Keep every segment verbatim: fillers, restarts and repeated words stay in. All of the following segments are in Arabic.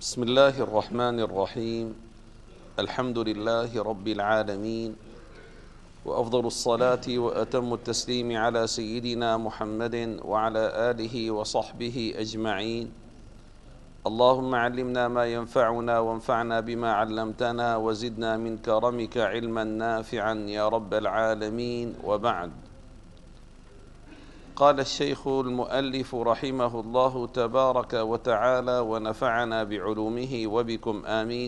بسم الله الرحمن الرحيم. الحمد لله رب العالمين، وأفضل الصلاة وأتم التسليم على سيدنا محمد وعلى آله وصحبه أجمعين. اللهم علمنا ما ينفعنا وانفعنا بما علمتنا وزدنا من كرمك علما نافعا يا رب العالمين. وبعد، قال الشيخ المؤلف رحمه الله تبارك وتعالى ونفعنا بعلومه وبكم آمين: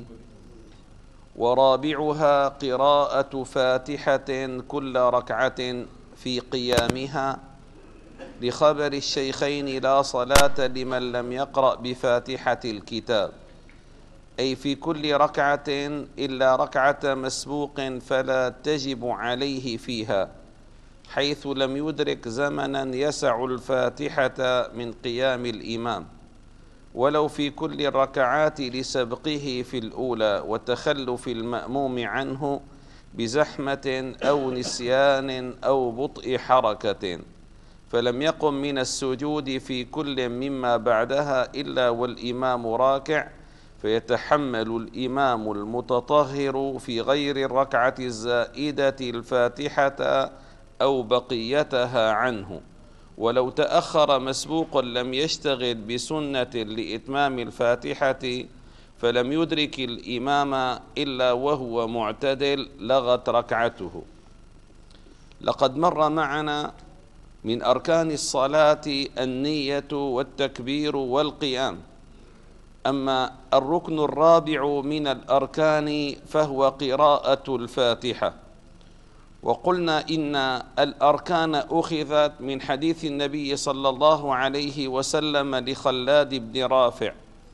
ورابعها قراءة فاتحة كل ركعة في قيامها، لخبر الشيخين لا صلاة لمن لم يقرأ بفاتحة الكتاب، أي في كل ركعة إلا ركعة مسبوق فلا تجب عليه فيها، حيث لم يدرك زمنا يسع الفاتحة من قيام الإمام، ولو في كل الركعات لسبقه في الأولى وتخلف المأموم عنه بزحمة أو نسيان أو بطء حركة، فلم يقم من السجود في كل مما بعدها إلا والإمام راكع، فيتحمل الإمام المتطهر في غير الركعة الزائدة الفاتحة أو بقيتها عنه، ولو تأخر مسبوق لم يشتغل بسنة لإتمام الفاتحة فلم يدرك الإمام إلا وهو معتدل لغت ركعته. لقد مر معنا من أركان الصلاة النية والتكبير والقيام، أما الركن الرابع من الأركان فهو قراءة الفاتحة. وقلنا إن الأركان أخذت من حديث النبي صلى الله عليه وسلم لخلاد بن رافع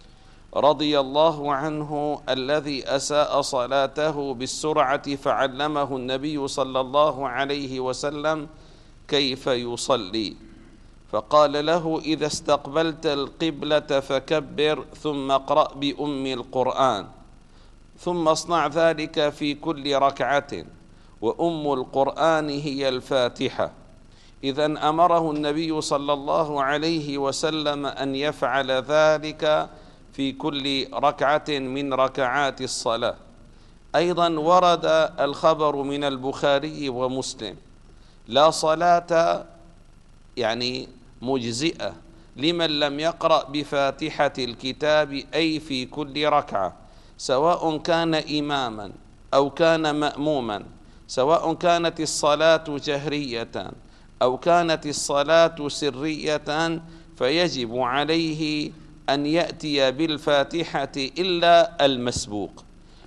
رضي الله عنه الذي أساء صلاته بالسرعة، فعلمه النبي صلى الله عليه وسلم كيف يصلي، فقال له: إذا استقبلت القبلة فكبر ثم اقرأ بأم القرآن، ثم اصنع ذلك في كل ركعة، وأم القرآن هي الفاتحة. إذن أمره النبي صلى الله عليه وسلم أن يفعل ذلك في كل ركعة من ركعات الصلاة. أيضا ورد الخبر من البخاري ومسلم: لا صلاة يعني مجزئة لمن لم يقرأ بفاتحة الكتاب، أي في كل ركعة، سواء كان إماما أو كان مأموما، سواء كانت الصلاة جهرية أو كانت الصلاة سرية، فيجب عليه أن يأتي بالفاتحة إلا المسبوق.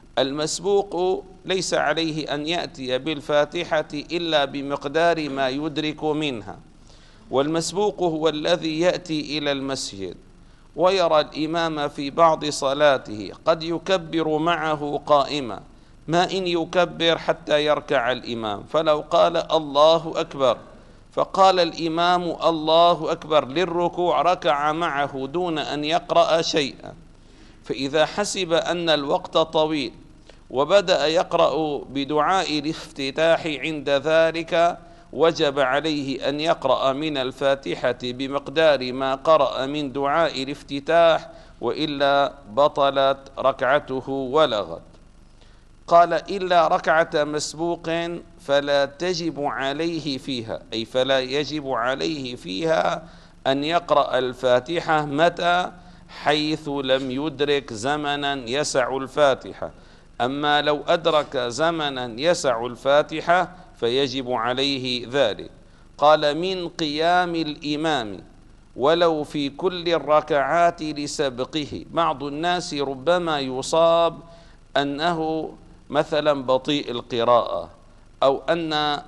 المسبوق ليس عليه أن يأتي بالفاتحة إلا بمقدار ما يدرك منها، والمسبوق هو الذي يأتي إلى المسجد ويرى الإمام في بعض صلاته قد يكبر معه قائما، ما إن يكبر حتى يركع الإمام، فلو قال الله أكبر فقال الإمام الله أكبر للركوع ركع معه دون أن يقرأ شيئا. فإذا حسب أن الوقت طويل وبدأ يقرأ بدعاء الافتتاح عند ذلك، وجب عليه أن يقرأ من الفاتحة بمقدار ما قرأ من دعاء الافتتاح، وإلا بطلت ركعته ولغت. قال: إلا ركعة مسبوق فلا تجب عليه فيها، أي فلا يجب عليه فيها أن يقرأ الفاتحة متى؟ حيث لم يدرك زمنا يسع الفاتحة. أما لو أدرك زمنا يسع الفاتحة فيجب عليه ذلك. قال: من قيام الإمام ولو في كل الركعات لسبقه. بعض الناس ربما يصاب أنه مثلا بطيء القراءة، أو أن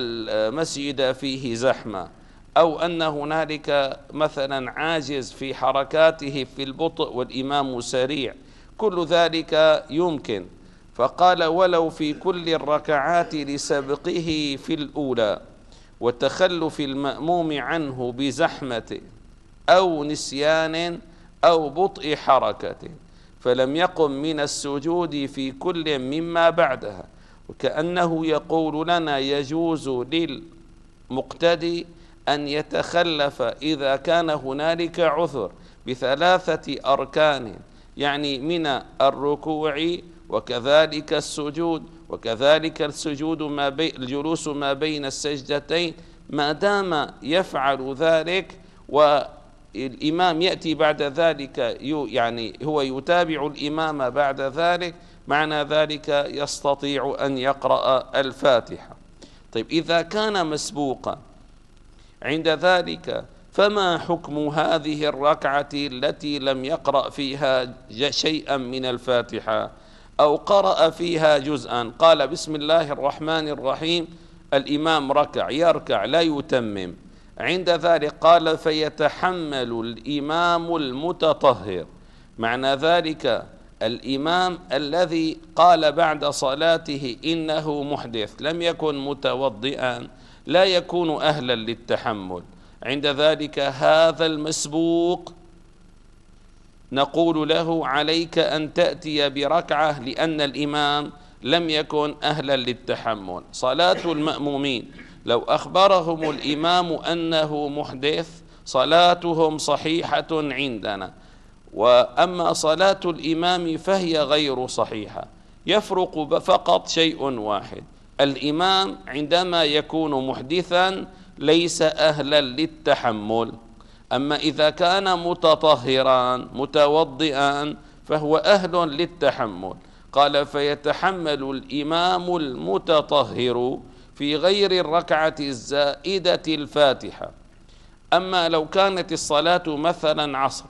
المسجد فيه زحمة، أو أن هنالك مثلا عاجز في حركاته في البطء والإمام سريع، كل ذلك يمكن. فقال: ولو في كل الركعات لسبقه في الأولى وتخلف المأموم عنه بزحمة أو نسيان أو بطء حركة، فلم يقم من السجود في كل مما بعدها. وكأنه يقول لنا: يجوز للمقتدي أن يتخلف إذا كان هنالك عذر بثلاثة أركان يعني من الركوع وكذلك السجود، وكذلك السجود ما بين الجلوس ما بين السجدتين، ما دام يفعل ذلك والإمام يأتي بعد ذلك يعني هو يتابع الإمام بعد ذلك، معنى ذلك يستطيع أن يقرأ الفاتحة. طيب إذا كان مسبوقا عند ذلك فما حكم هذه الركعة التي لم يقرأ فيها شيئا من الفاتحة أو قرأ فيها جزءا؟ قال بسم الله الرحمن الرحيم، الإمام ركع يركع لا يتمم، عند ذلك قال فيتحمل الإمام المتطهر، معنى ذلك الإمام الذي قال بعد صلاته إنه محدث لم يكن متوضئا لا يكون أهلا للتحمل، عند ذلك هذا المسبوق نقول له عليك أن تأتي بركعة لأن الإمام لم يكن أهلا للتحمل. صلاة المأمومين لو أخبرهم الإمام أنه محدث صلاتهم صحيحة عندنا، وأما صلاة الإمام فهي غير صحيحة. يفرق فقط شيء واحد، الإمام عندما يكون محدثا ليس أهلا للتحمل، أما إذا كان متطهرا متوضئا فهو أهل للتحمل. قال فيتحمل الإمام المتطهر في غير الركعة الزائدة الفاتحة. أما لو كانت الصلاة مثلا عصر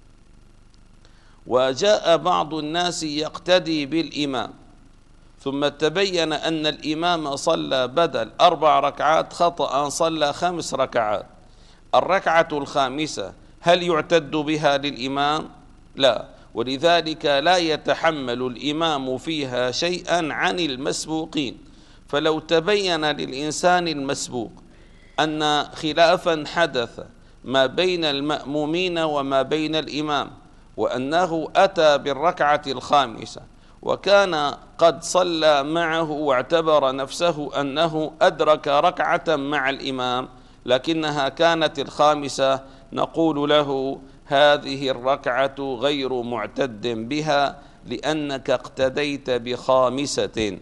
وجاء بعض الناس يقتدي بالإمام ثم تبين أن الإمام صلى بدل أربع ركعات خطأ صلى خمس ركعات، الركعة الخامسة هل يعتد بها للإمام؟ لا، ولذلك لا يتحمل الإمام فيها شيئا عن المسبوقين. فلو تبين للإنسان المسبوق أن خلافا حدث ما بين المأمومين وما بين الإمام، وأنه أتى بالركعة الخامسة وكان قد صلى معه واعتبر نفسه أنه أدرك ركعة مع الإمام لكنها كانت الخامسة، نقول له هذه الركعة غير معتد بها لأنك اقتديت بخامسة.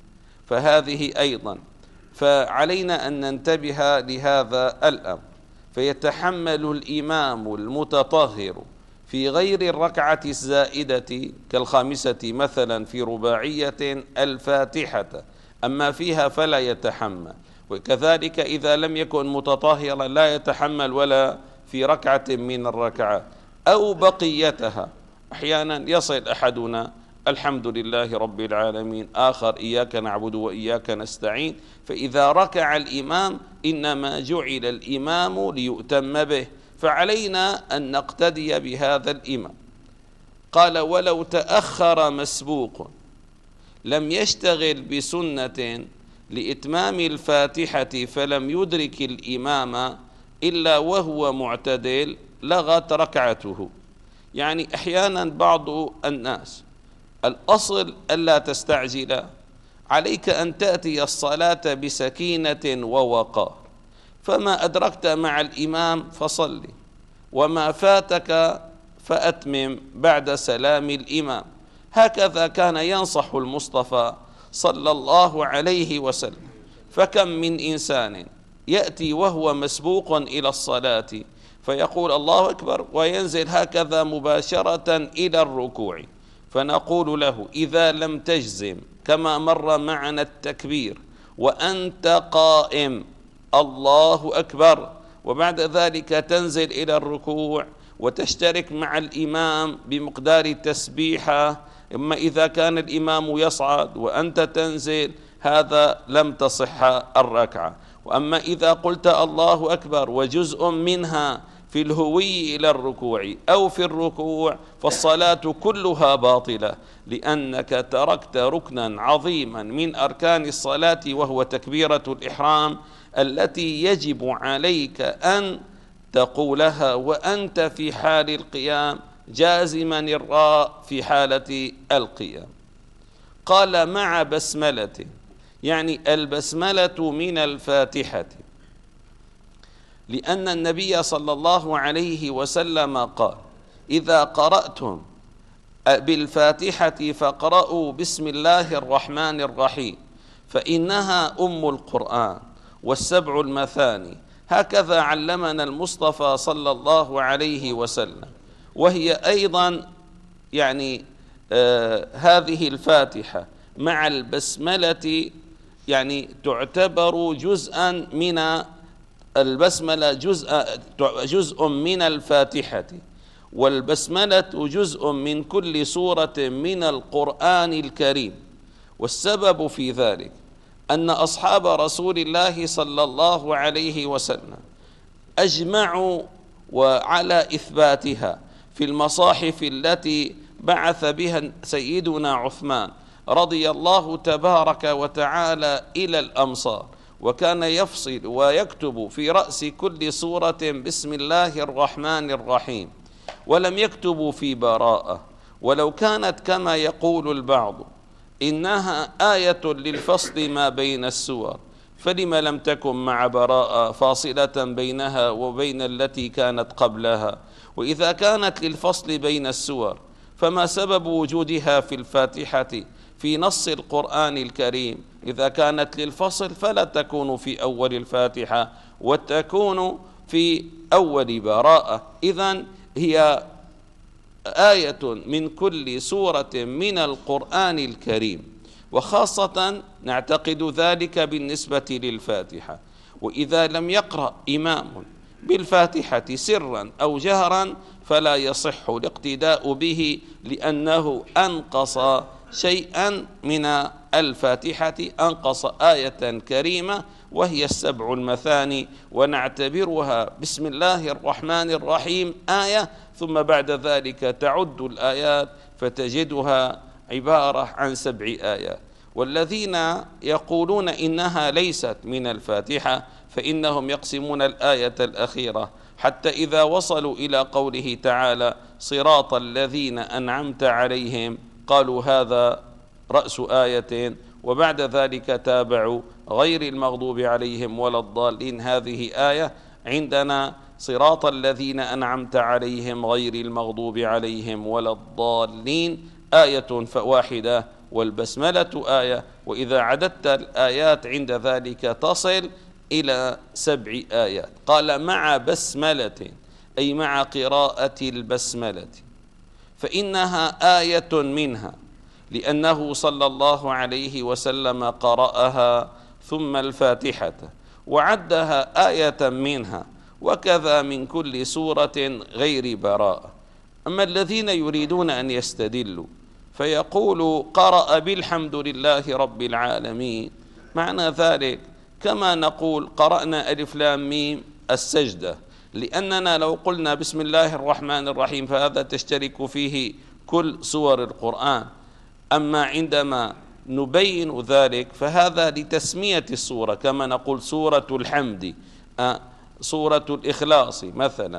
فهذه أيضا فعلينا أن ننتبه لهذا الأمر. فيتحمل الإمام المتطهر في غير الركعة الزائدة كالخامسة مثلا في رباعية الفاتحة، أما فيها فلا يتحمل. وكذلك إذا لم يكن متطهرا لا يتحمل ولا في ركعة من الركعات أو بقيتها. أحيانا يصل أحدنا الحمد لله رب العالمين، آخر إياك نعبد وإياك نستعين، فإذا ركع الإمام إنما جعل الإمام ليؤتم به، فعلينا أن نقتدي بهذا الإمام. قال ولو تأخر مسبوق لم يشتغل بسنة لإتمام الفاتحة فلم يدرك الإمام إلا وهو معتدل لغت ركعته. يعني أحيانا بعض الناس الأصل ألا تستعجل، عليك أن تأتي الصلاة بسكينة ووقار، فما أدركت مع الإمام فصلي، وما فاتك فأتمم بعد سلام الإمام. هكذا كان ينصح المصطفى صلى الله عليه وسلم. فكم من إنسان يأتي وهو مسبوق إلى الصلاة فيقول الله أكبر وينزل هكذا مباشرة إلى الركوع، فنقول له إذا لم تجزم كما مر معنا التكبير وأنت قائم الله أكبر وبعد ذلك تنزل إلى الركوع وتشترك مع الإمام بمقدار التسبيحة، إما إذا كان الإمام يصعد وأنت تنزل هذا لم تصح الركعة. وأما إذا قلت الله أكبر وجزء منها في الهوي إلى الركوع أو في الركوع فالصلاة كلها باطلة، لأنك تركت ركنا عظيما من أركان الصلاة وهو تكبيرة الإحرام التي يجب عليك أن تقولها وأنت في حال القيام جازما الراء في حالة القيام. قال مع بسملة، يعني البسملة من الفاتحة، لأن النبي صلى الله عليه وسلم قال إذا قرأتم بالفاتحة فاقرأوا بسم الله الرحمن الرحيم فإنها أم القرآن والسبع المثاني، هكذا علمنا المصطفى صلى الله عليه وسلم. وهي أيضا يعني آه هذه الفاتحة مع البسملة يعني تعتبر جزءا من البسملة، جزء جزء من الفاتحة، والبسملة جزء من كل سورة من القرآن الكريم. والسبب في ذلك أن أصحاب رسول الله صلى الله عليه وسلم أجمعوا وعلى إثباتها في المصاحف التي بعث بها سيدنا عثمان رضي الله تبارك وتعالى إلى الأمصار، وكان يفصل ويكتب في رأس كل سورة بسم الله الرحمن الرحيم، ولم يكتبوا في براءة. ولو كانت كما يقول البعض إنها آية للفصل ما بين السور، فلم لم تكن مع براءة فاصلة بينها وبين التي كانت قبلها؟ وإذا كانت للفصل بين السور فما سبب وجودها في الفاتحة في نص القرآن الكريم؟ إذا كانت للفصل فلا تكون في أول الفاتحة وتكون في أول براءة. إذن هي آية من كل سورة من القرآن الكريم، وخاصة نعتقد ذلك بالنسبة للفاتحة. وإذا لم يقرأ إمام بالفاتحة سرا أو جهرا فلا يصح الاقتداء به، لأنه أنقص شيئا من الفاتحة، أنقص آية كريمة وهي السبع المثاني، ونعتبرها بسم الله الرحمن الرحيم آية، ثم بعد ذلك تعد الآيات فتجدها عبارة عن سبع آيات. والذين يقولون إنها ليست من الفاتحة فإنهم يقسمون الآية الأخيرة حتى إذا وصلوا إلى قوله تعالى صراط الذين أنعمت عليهم قالوا هذا رأس آية، وبعد ذلك تابعوا غير المغضوب عليهم ولا الضالين هذه آية. عندنا صراط الذين أنعمت عليهم غير المغضوب عليهم ولا الضالين آية واحدة، والبسملة آية. وإذا عددت الآيات عند ذلك تصل إلى سبع آيات. قال مع بسملة أي مع قراءة البسملة، فإنها آية منها، لأنه صلى الله عليه وسلم قرأها ثم الفاتحة وعدها آية منها، وكذا من كل سورة غير براءة. أما الذين يريدون أن يستدلوا فيقولوا قرأ بالحمد لله رب العالمين، معنى ذلك كما نقول قرأنا ألف لام ميم السجدة، لأننا لو قلنا بسم الله الرحمن الرحيم فهذا تشترك فيه كل سور القرآن. أما عندما نبين ذلك فهذا لتسمية السورة، كما نقول سورة الحمد، سورة الإخلاص مثلا،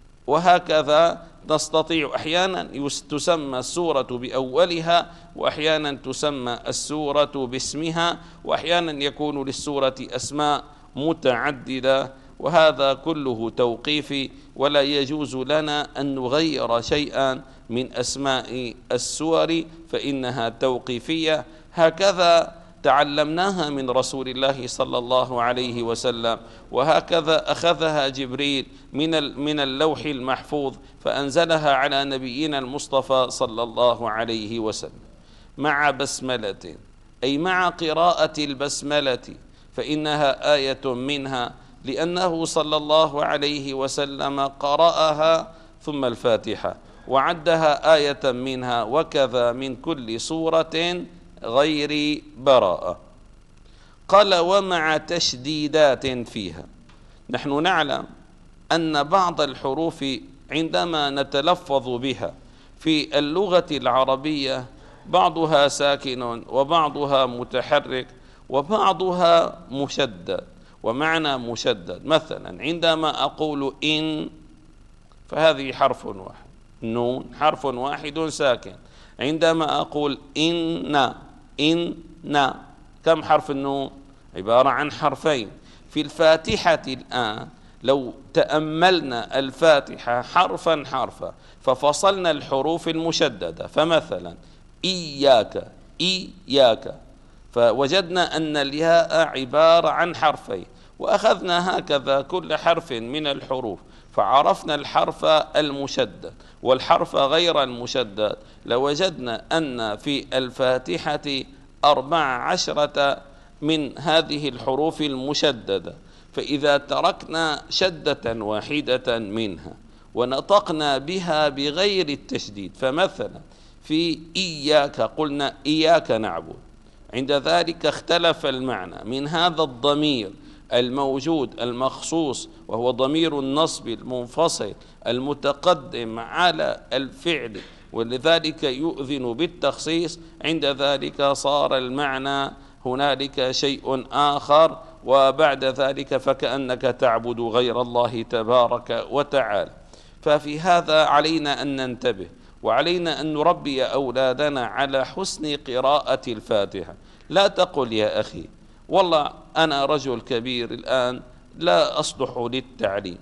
وهكذا نستطيع أحيانا تسمى السورة بأولها، وأحيانا تسمى السورة باسمها، وأحيانا يكون للسورة أسماء متعددة، وهذا كله توقيفي، ولا يجوز لنا أن نغير شيئا من أسماء السور فإنها توقيفية. هكذا تعلمناها من رسول الله صلى الله عليه وسلم، وهكذا أخذها جبريل من من اللوح المحفوظ فأنزلها على نبينا المصطفى صلى الله عليه وسلم مع بسملة، أي مع قراءة البسملة، فإنها آية منها، لأنه صلى الله عليه وسلم قرأها ثم الفاتحة وعدها آية منها، وكذا من كل سورة غير براءة. قال ومع تشديدات فيها. نحن نعلم أن بعض الحروف عندما نتلفظ بها في اللغة العربية بعضها ساكن وبعضها متحرك وبعضها مشدد. ومعنى مشدد مثلا عندما أقول إن فهذه حرف واحد، نون حرف واحد ساكن. عندما أقول إن إن كم حرف النون؟ عبارة عن حرفين. في الفاتحة الآن لو تأملنا الفاتحة حرفا حرفا ففصلنا الحروف المشددة، فمثلا إياك إياك، فوجدنا أن الياء عبارة عن حرفين، وأخذنا هكذا كل حرف من الحروف فعرفنا الحرف المشدد والحرف غير المشدد، لوجدنا أن في الفاتحة أربع عشرة من هذه الحروف المشددة. فإذا تركنا شدة واحدة منها ونطقنا بها بغير التشديد، فمثلا في إياك قلنا إياك نعبد، عند ذلك اختلف المعنى من هذا الضمير الموجود المخصوص وهو ضمير النصب المنفصل المتقدم على الفعل، ولذلك يؤذن بالتخصيص، عند ذلك صار المعنى هنالك شيء آخر، وبعد ذلك فكأنك تعبد غير الله تبارك وتعالى. ففي هذا علينا أن ننتبه، وعلينا أن نربي أولادنا على حسن قراءة الفاتحة. لا تقل يا أخي والله أنا رجل كبير الآن لا أصلح للتعليم.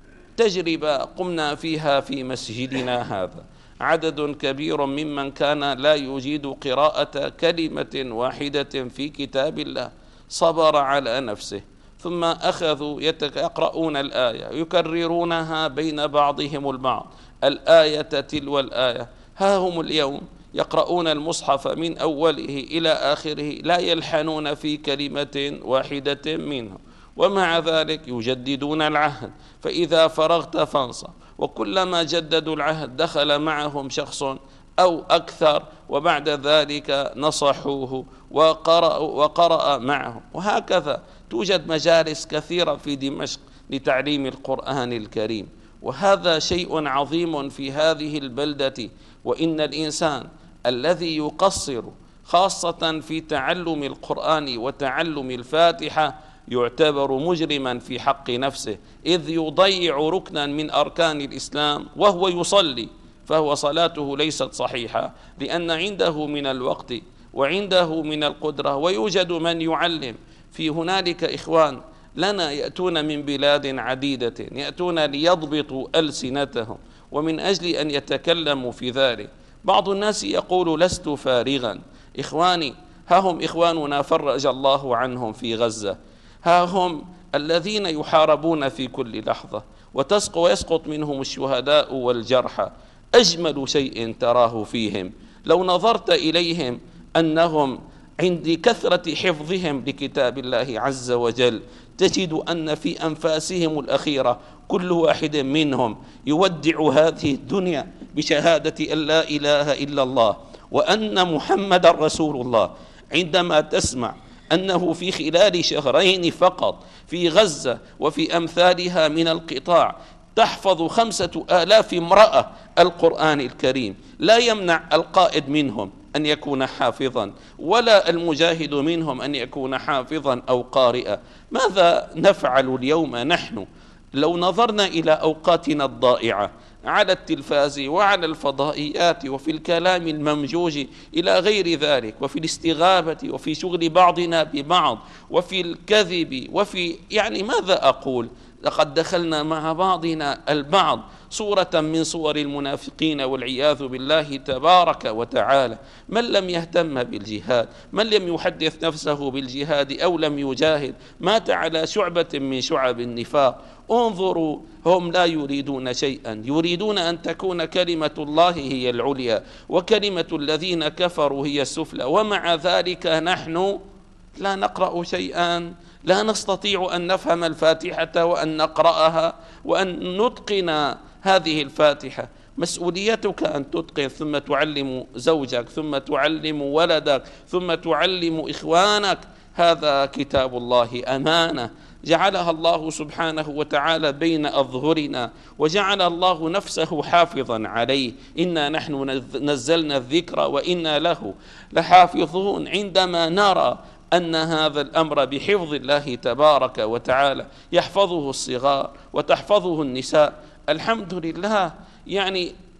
تجربة قمنا فيها في مسجدنا هذا، عدد كبير ممن كان لا يجيد قراءة كلمة واحدة في كتاب الله صبر على نفسه، ثم أخذوا يقرؤون الآية يكررونها بين بعضهم البعض الآية تلو الآية. ها هم اليوم يقرؤون المصحف من أوله إلى آخره لا يلحنون في كلمة واحدة منه، ومع ذلك يجددون العهد، فإذا فرغت فانصب. وكلما جددوا العهد دخل معهم شخص أو أكثر، وبعد ذلك نصحوه وقرأ, وقرأ معهم. وهكذا توجد مجالس كثيرة في دمشق لتعليم القرآن الكريم، وهذا شيء عظيم في هذه البلدة. وإن الإنسان الذي يقصر خاصة في تعلم القرآن وتعلم الفاتحة يعتبر مجرما في حق نفسه، إذ يضيع ركنا من أركان الإسلام وهو يصلي، فهو صلاته ليست صحيحة، لأن عنده من الوقت وعنده من القدرة ويوجد من يعلم. في هنالك إخوان لنا يأتون من بلاد عديدة يأتون ليضبطوا ألسنتهم، ومن أجل أن يتكلموا في ذلك بعض الناس يقول لست فارغا. إخواني، ها هم إخواننا فرج الله عنهم في غزة، ها هم الذين يحاربون في كل لحظة وتسقط ويسقط منهم الشهداء والجرحى. أجمل شيء تراه فيهم لو نظرت إليهم أنهم عند كثرة حفظهم لكتاب الله عز وجل تجد أن في أنفاسهم الأخيرة كل واحد منهم يودع هذه الدنيا بشهادة أن لا إله إلا الله وأن محمد رسول الله. عندما تسمع أنه في خلال شهرين فقط في غزة وفي أمثالها من القطاع تحفظ خمسة آلاف امرأة القرآن الكريم، لا يمنع القائد منهم أن يكون حافظا ولا المجاهد منهم أن يكون حافظا أو قارئا. ماذا نفعل اليوم نحن لو نظرنا إلى أوقاتنا الضائعة على التلفاز وعلى الفضائيات وفي الكلام الممجوج إلى غير ذلك، وفي الاستغابة وفي شغل بعضنا ببعض وفي الكذب وفي يعني ماذا أقول؟ لقد دخلنا مع بعضنا البعض صورة من صور المنافقين والعياذ بالله تبارك وتعالى. من لم يهتم بالجهاد، من لم يحدث نفسه بالجهاد أو لم يجاهد، مات على شعبة من شعب النفاق. انظروا، هم لا يريدون شيئا، يريدون أن تكون كلمة الله هي العليا وكلمة الذين كفروا هي السفلى، ومع ذلك نحن لا نقرأ شيئا، لا نستطيع أن نفهم الفاتحة وأن نقرأها وأن نتقن هذه الفاتحة. مسؤوليتك أن تتقن، ثم تعلم زوجك، ثم تعلم ولدك، ثم تعلم إخوانك. هذا كتاب الله أمانة جعلها الله سبحانه وتعالى بين أظهرنا، وجعل الله نفسه حافظا عليه. إنا نحن نزلنا الذكر وإنا له لحافظون. عندما نرى أن هذا الأمر بحفظ الله تبارك وتعالى يحفظه الصغار وتحفظه النساء، الحمد لله. يعني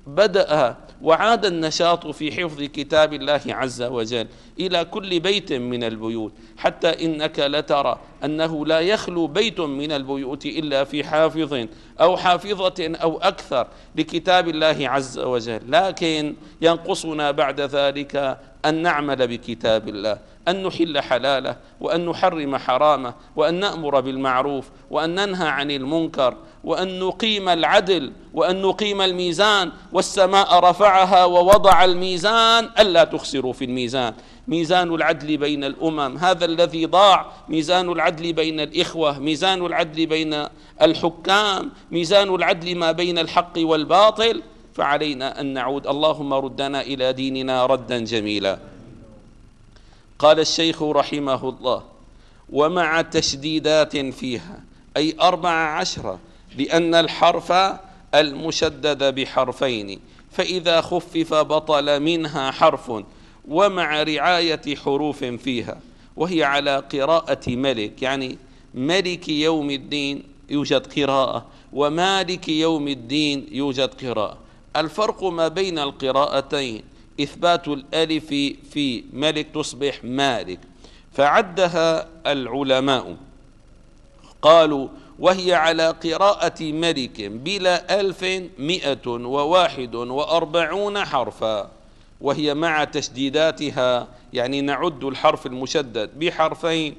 بدأ وعاد النشاط في حفظ كتاب الله عز وجل إلى كل بيت من البيوت، حتى إنك لترى أنه لا يخلو بيت من البيوت إلا في حافظ أو حافظة أو أكثر لكتاب الله عز وجل. لكن ينقصنا بعد ذلك أن نعمل بكتاب الله، أن نحل حلاله وأن نحرم حرامه، وأن نأمر بالمعروف وأن ننهى عن المنكر، وأن نقيم العدل وأن نقيم الميزان. والسماء رفعها ووضع الميزان ألا تخسروا في الميزان، ميزان العدل بين الأمم هذا الذي ضاع، ميزان العدل بين الإخوة، ميزان العدل بين الحكام، ميزان العدل ما بين الحق والباطل. فعلينا أن نعود، اللهم ردنا إلى ديننا ردا جميلا. قال الشيخ رحمه الله: ومع تشديدات فيها، أي أربع عشرة، لأن الحرف المشدد بحرفين، فإذا خفف بطل منها حرف، ومع رعاية حروف فيها، وهي على قراءة ملك، يعني ملك يوم الدين يوجد قراءة، ومالك يوم الدين يوجد قراءة. الفرق ما بين القراءتين إثبات الألف في ملك تصبح مالك، فعدها العلماء قالوا: وهي على قراءة ملك بلا ألف مئة وواحد وأربعون حرفا، وهي مع تشديداتها، يعني نعد الحرف المشدد بحرفين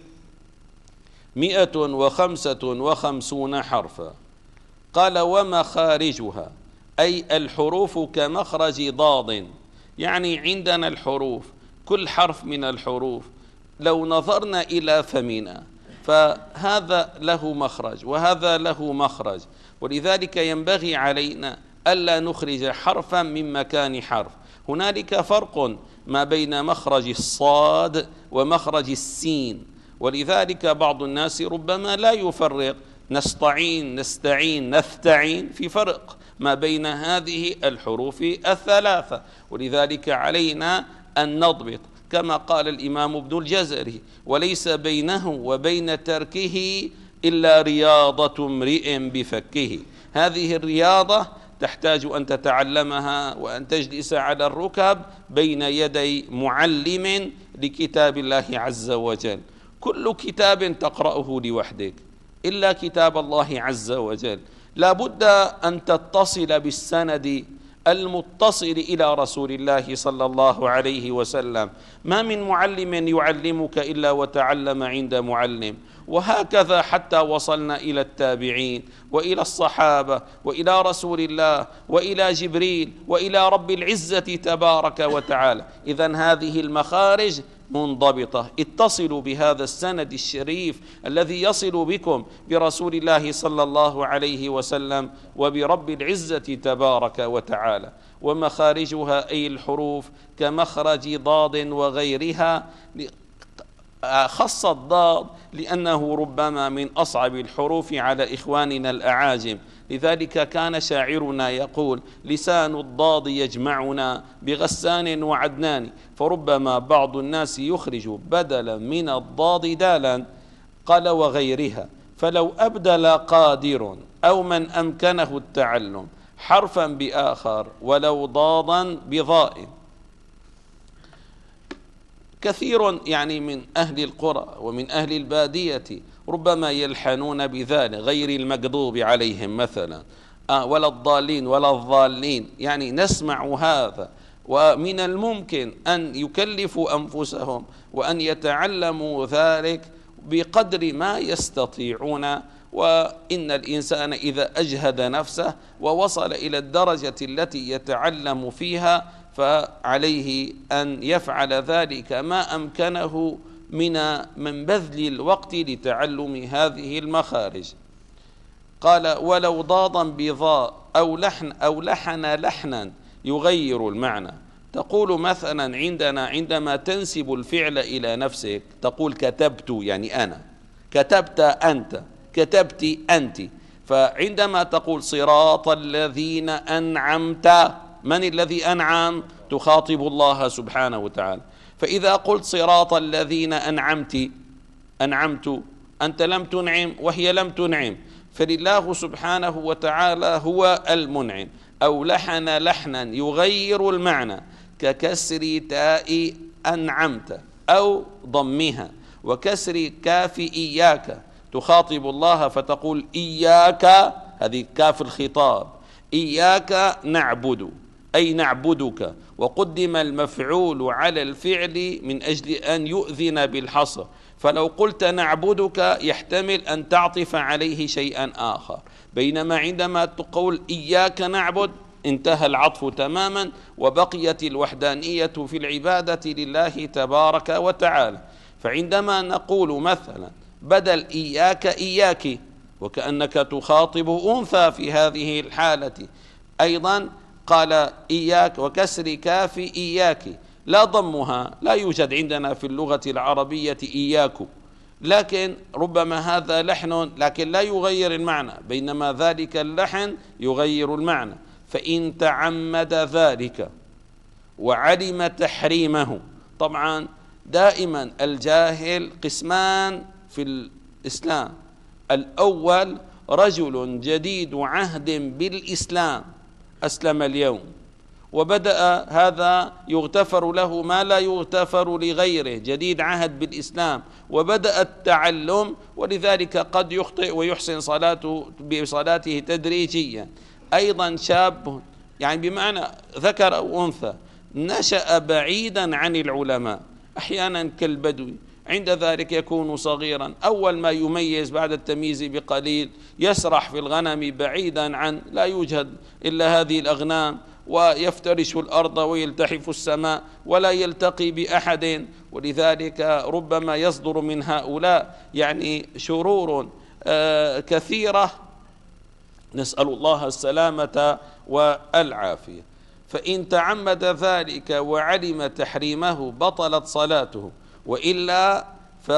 مئة وخمسة وخمسون حرفا. قال: ومخارجها، أي الحروف كمخرج ضاد، يعني عندنا الحروف كل حرف من الحروف لو نظرنا إلى فمنا فهذا له مخرج وهذا له مخرج، ولذلك ينبغي علينا ألا نخرج حرفا من مكان حرف. هنالك فرق ما بين مخرج الصاد ومخرج السين، ولذلك بعض الناس ربما لا يفرق، نستعين نستعين نستعين، في فرق ما بين هذه الحروف الثلاثة، ولذلك علينا أن نضبط كما قال الإمام ابن الجزري: وليس بينه وبين تركه إلا رياضة امرئ بفكه. هذه الرياضة تحتاج أن تتعلمها وأن تجلس على الركب بين يدي معلم لكتاب الله عز وجل. كل كتاب تقرأه لوحدك إلا كتاب الله عز وجل، لا بد أن تتصل بالسند المتصل إلى رسول الله صلى الله عليه وسلم. ما من معلم يعلمك إلا وتعلم عند معلم، وهكذا حتى وصلنا إلى التابعين وإلى الصحابة وإلى رسول الله وإلى جبريل وإلى رب العزة تبارك وتعالى. إذن هذه المخارج منضبطة. اتصلوا بهذا السند الشريف الذي يصل بكم برسول الله صلى الله عليه وسلم وبرب العزة تبارك وتعالى. ومخارجها أي الحروف كمخرج ضاد وغيرها، خص الضاد لأنه ربما من أصعب الحروف على إخواننا الأعاجم، لذلك كان شاعرنا يقول: لسان الضاد يجمعنا بغسان وعدنان، فربما بعض الناس يخرج بدلا من الضاد دالا. قال: وغيرها، فلو أبدل قادر أو من أمكنه التعلم حرفا بآخر ولو ضادا بضاء. كثير يعني من أهل القرى ومن أهل البادية ربما يلحنون بذلك، غير المغضوب عليهم مثلا، آه ولا الضالين ولا الضالين، يعني نسمع هذا. ومن الممكن أن يكلفوا أنفسهم وأن يتعلموا ذلك بقدر ما يستطيعون، وإن الإنسان إذا أجهد نفسه ووصل إلى الدرجة التي يتعلم فيها فعليه أن يفعل ذلك ما أمكنه من من بذل الوقت لتعلم هذه المخارج. قال: ولو ضادا بضاء أو لحن أو لحن لحنا يغير المعنى. تقول مثلا عندنا عندما تنسب الفعل إلى نفسك تقول كتبت، يعني أنا، كتبت أنت، كتبت أنت. فعندما تقول صراط الذين أنعمت، من الذي أنعم؟ تخاطب الله سبحانه وتعالى. فإذا قلت صراط الذين أنعمت، أنعمت، أنت لم تنعم وهي لم تنعم، فلله سبحانه وتعالى هو المنعم. أو لحن لحنا يغير المعنى ككسر تاء أنعمت أو ضمها، وكسر كاف إياك، تخاطب الله فتقول إياك، هذه كاف الخطاب، إياك نعبد أي نعبدك، وقدم المفعول على الفعل من أجل أن يؤذن بالحصر، فلو قلت نعبدك يحتمل أن تعطف عليه شيئا آخر، بينما عندما تقول إياك نعبد انتهى العطف تماما وبقيت الوحدانية في العبادة لله تبارك وتعالى. فعندما نقول مثلا بدل إياك إياك، وكأنك تخاطب أنثى في هذه الحالة، أيضا قال إياك وكسر كاف إياك، لا ضمها، لا يوجد عندنا في اللغة العربية إياك، لكن ربما هذا لحن لكن لا يغير المعنى، بينما ذلك اللحن يغير المعنى. فإن تعمد ذلك وعلم تحريمه، طبعا دائما الجاهل قسمان في الإسلام، الأول رجل جديد عهد بالإسلام أسلم اليوم وبدأ هذا يغتفر له ما لا يغتفر لغيره، جديد عهد بالإسلام وبدأ التعلم، ولذلك قد يخطئ ويحسن صلاته بصلاته تدريجيا. أيضا شاب، يعني بمعنى ذكر أو أنثى، نشأ بعيدا عن العلماء، أحيانا كالبدوي، عند ذلك يكون صغيرا، أول ما يميز بعد التمييز بقليل يسرح في الغنم بعيدا عن، لا يوجد إلا هذه الأغنام، ويفترش الأرض ويلتحف السماء ولا يلتقي بأحد، ولذلك ربما يصدر من هؤلاء يعني شرور كثيرة، نسأل الله السلامة والعافية. فإن تعمد ذلك وعلم تحريمه بطلت صلاته، وإلا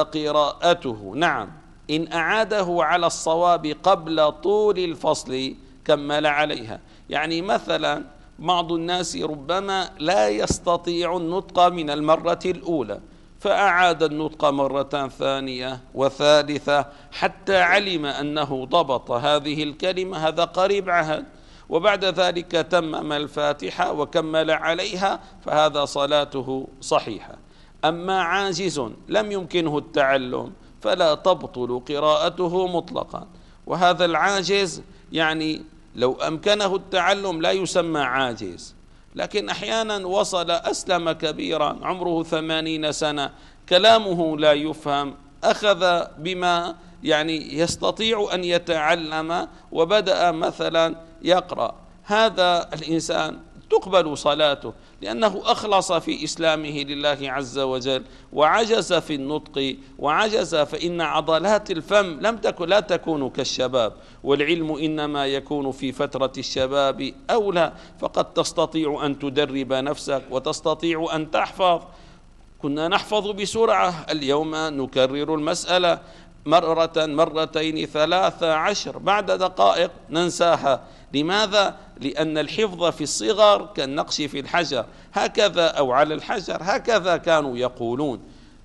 فقراءته نعم إن أعاده على الصواب قبل طول الفصل كمل عليها. يعني مثلا بعض الناس ربما لا يستطيع النطق من المرة الأولى، فأعاد النطق مرة ثانية وثالثة حتى علم أنه ضبط هذه الكلمة، هذا قريب عهد، وبعد ذلك تمم الفاتحة وكمل عليها، فهذا صلاته صحيحة. أما عاجز لم يمكنه التعلم فلا تبطل قراءته مطلقا، وهذا العاجز يعني لو أمكنه التعلم لا يسمى عاجز، لكن أحيانا وصل أسلم كبيرا عمره ثمانين سنة، كلامه لا يفهم، أخذ بما يعني يستطيع أن يتعلم وبدأ مثلا يقرأ، هذا الإنسان تقبل صلاته لأنه أخلص في إسلامه لله عز وجل، وعجز في النطق وعجز، فإن عضلات الفم لم تكن لا تكون كالشباب، والعلم إنما يكون في فترة الشباب أولى، فقد تستطيع أن تدرب نفسك وتستطيع أن تحفظ. كنا نحفظ بسرعة، اليوم نكرر المسألة مرة مرتين ثلاثة عشر، بعد دقائق ننساها. لماذا؟ لأن الحفظ في الصغر كالنقش في الحجر، هكذا أو على الحجر، هكذا كانوا يقولون.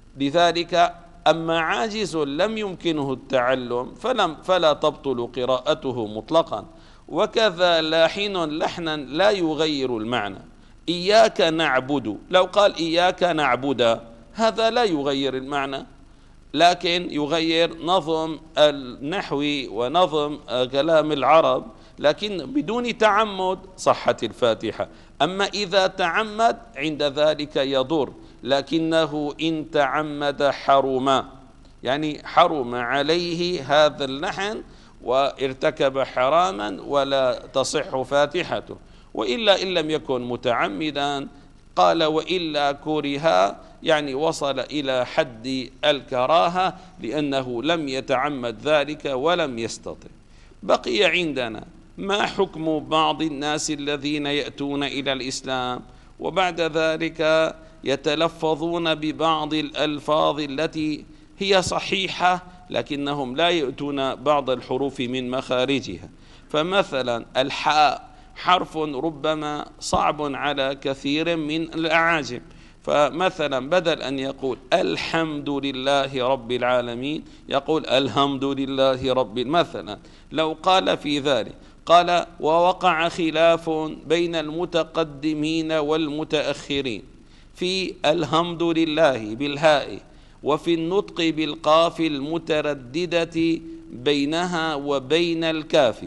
لذلك أما عاجز لم يمكنه التعلم فلم فلا تبطل قراءته مطلقا. وكذا لاحن لحنا لا يغير المعنى، إياك نعبد، لو قال إياك نعبد هذا لا يغير المعنى، لكن يغير نظم النحو ونظم كلام العرب، لكن بدون تعمد صحت الفاتحة. أما إذا تعمد عند ذلك يضر، لكنه إن تعمد حرم، يعني حرم عليه هذا اللحن وارتكب حراما ولا تصح فاتحته. وإلا إن لم يكن متعمدا قال وإلا كره، يعني وصل إلى حد الكراهة لأنه لم يتعمد ذلك ولم يستطع. بقي عندنا ما حكم بعض الناس الذين يأتون إلى الإسلام وبعد ذلك يتلفظون ببعض الألفاظ التي هي صحيحة لكنهم لا يأتون بعض الحروف من مخارجها. فمثلا الحاء حرف ربما صعب على كثير من الأعاجم، فمثلا بدل أن يقول الحمد لله رب العالمين يقول الحمد لله رب، مثلا لو قال في ذلك قال: ووقع خلاف بين المتقدمين والمتأخرين في الحمد لله بالهاء وفي النطق بالقاف المترددة بينها وبين الكاف.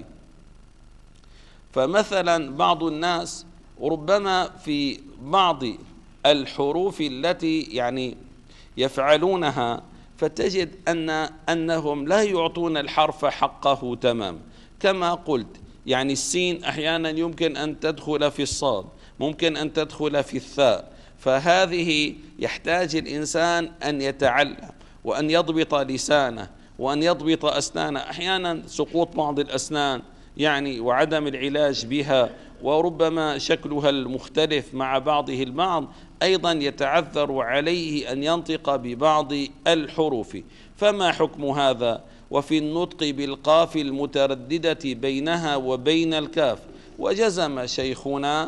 فمثلا بعض الناس ربما في بعض الحروف التي يعني يفعلونها فتجد أن أنهم لا يعطون الحرف حقه تمام. كما قلت يعني السين أحيانا يمكن أن تدخل في الصاد، ممكن أن تدخل في الثاء، فهذه يحتاج الإنسان أن يتعلم وأن يضبط لسانه وأن يضبط أسنانه. أحيانا سقوط بعض الأسنان يعني وعدم العلاج بها وربما شكلها المختلف مع بعضه البعض أيضا يتعذر عليه أن ينطق ببعض الحروف. فما حكم هذا؟ وفي النطق بالقاف المترددة بينها وبين الكاف. وجزم شيخنا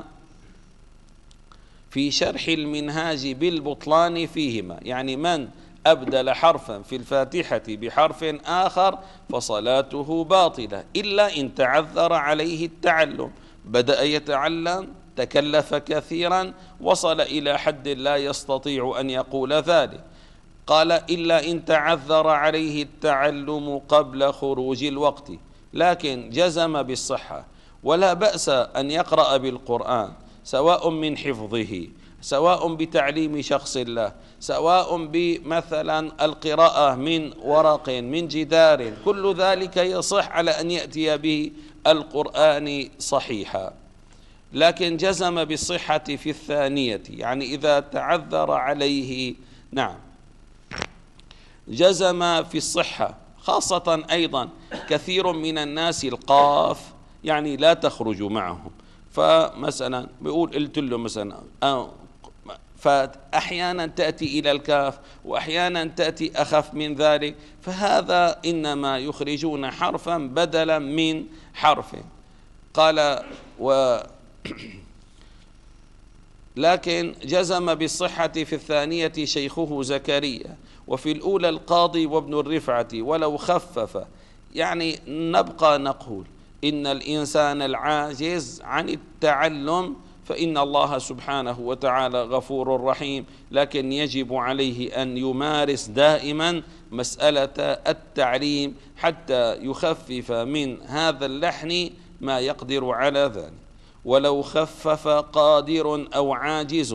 في شرح المنهاج بالبطلان فيهما، يعني من أبدل حرفا في الفاتحة بحرف آخر فصلاته باطلة إلا إن تعذر عليه التعلم، بدأ يتعلم، تكلف كثيرا، وصل إلى حد لا يستطيع أن يقول ذلك. قال: إلا إن تعذر عليه التعلم قبل خروج الوقت، لكن جزم بالصحة. ولا بأس أن يقرأ بالقرآن سواء من حفظه، سواء بتعليم شخص له، سواء بمثلا القراءة من ورق من جدار، كل ذلك يصح على أن يأتي به القرآن صحيحا. لكن جزم بالصحة في الثانية، يعني إذا تعذر عليه نعم جزم في الصحة. خاصة أيضا كثير من الناس القاف يعني لا تخرج معهم، فمثلا بيقول قلت له مثلا فأحيانا تأتي إلى الكاف وأحيانا تأتي أخف من ذلك، فهذا إنما يخرجون حرفا بدلا من حرف. قال: و لكن جزم بالصحة في الثانية شيخه زكريا، وفي الأولى القاضي وابن الرفعة ولو خفف. يعني نبقى نقول إن الإنسان العاجز عن التعلم فإن الله سبحانه وتعالى غفور رحيم، لكن يجب عليه أن يمارس دائما مسألة التعليم حتى يخفف من هذا اللحن ما يقدر على ذلك. ولو خفف قادر أو عاجز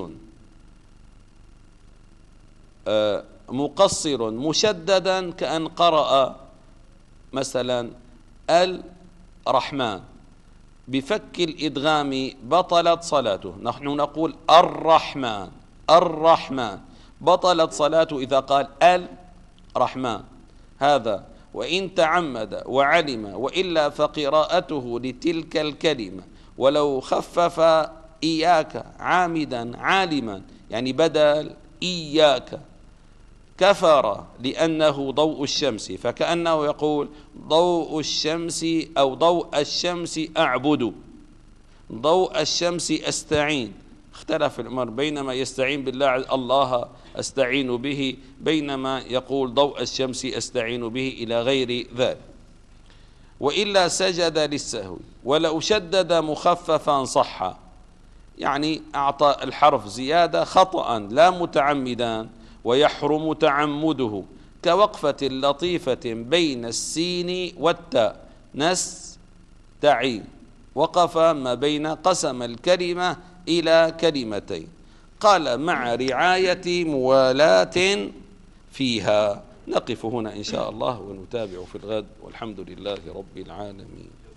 مقصر مشددا كأن قرأ مثلا الرحمن بفك الإدغام بطلت صلاته. نحن نقول الرحمن الرحمن بطلت صلاته إذا قال الرحمن هذا. وإن تعمد وعلم وإلا فقراءته لتلك الكلمة. ولو خفف إياك عامدا عالما يعني بدل إياك كفر لأنه ضوء الشمس، فكأنه يقول ضوء الشمس أو ضوء الشمس أعبد، ضوء الشمس أستعين. اختلف الأمر بينما يستعين بالله الله أستعين به، بينما يقول ضوء الشمس أستعين به إلى غير ذلك. وإلا سجد للسهو. ولو شدد مخففا صح، يعني أعطى الحرف زيادة خطأ لا متعمدا ويحرم تعمده، كوقفة لطيفة بين السين والتاء نستعين، وقف ما بين قسم الكلمة إلى كلمتين. قال: مع رعاية موالاة فيها. نقف هنا إن شاء الله ونتابع في الغد، والحمد لله رب العالمين.